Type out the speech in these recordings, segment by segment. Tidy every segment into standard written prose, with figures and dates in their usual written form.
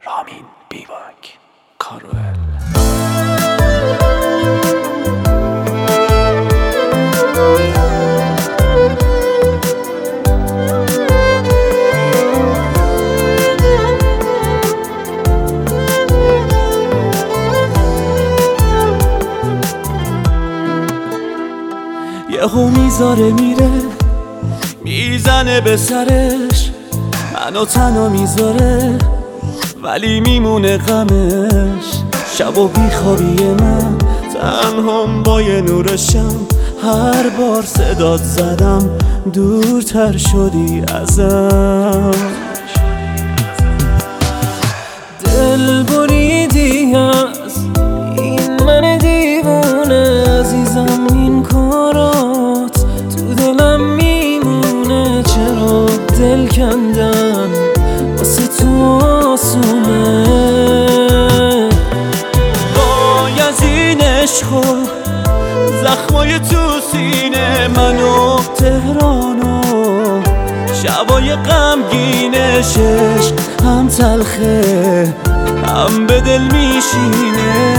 رامین بیواک کارول. یهو میذاره میره میزنه به سرش، منو تنها میذاره ولی میمونه غمش. شب و بیخوابی من تنهام با یه نور شم، هر بار صدات زدم دورتر شدی ازم. دل بریدی از این من دیوونه عزیزم، این کارات تو دلم میمونه. چرا دل کندن واسه تو آسونه؟ وای از این عشق و زخمای تو سینه من و تهرانو، شبای غمگینشش هم تلخه هم به دل میشینه.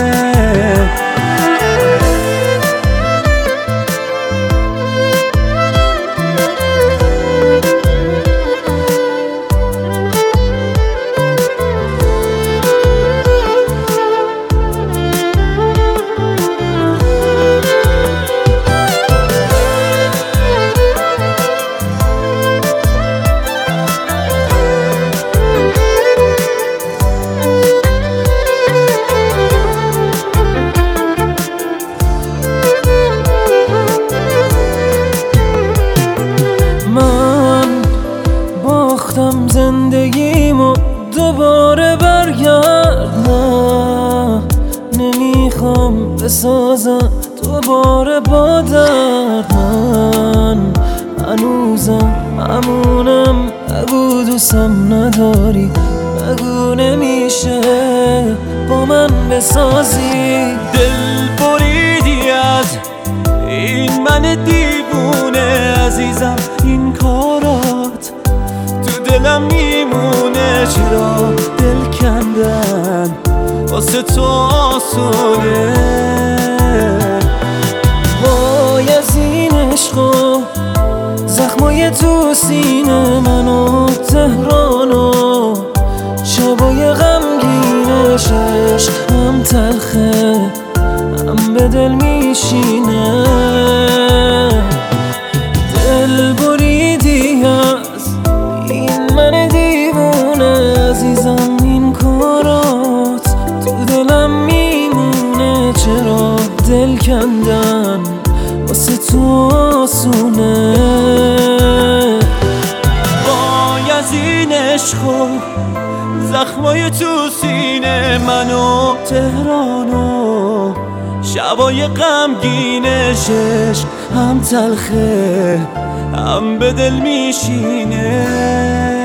زندگیمو دوباره برگرد، نه نمیخوام بسازم دوباره با درد. من هنوزم همونم، بگو دوستم نداری، بگو نمیشه با من بسازی. دل بریدی از این من دیوونه عزیزم، این کارات دلم میمونه. چرا دل کندن واسه تو آسونه؟ وای از این عشق و زخمای تو سینه من و تهرانو، شبای غمگینشش هم تلخه هم به دل میشینه. دل بریدی از این من دیوونه عزیزم، این کارات تو دلم میمونه. چرا دل کندن واسه تو آسونه؟ وای از این عشق و زخمای تو سینه من و تهرانو، شبای غمگینشش هم تلخه هم به دل میشینه.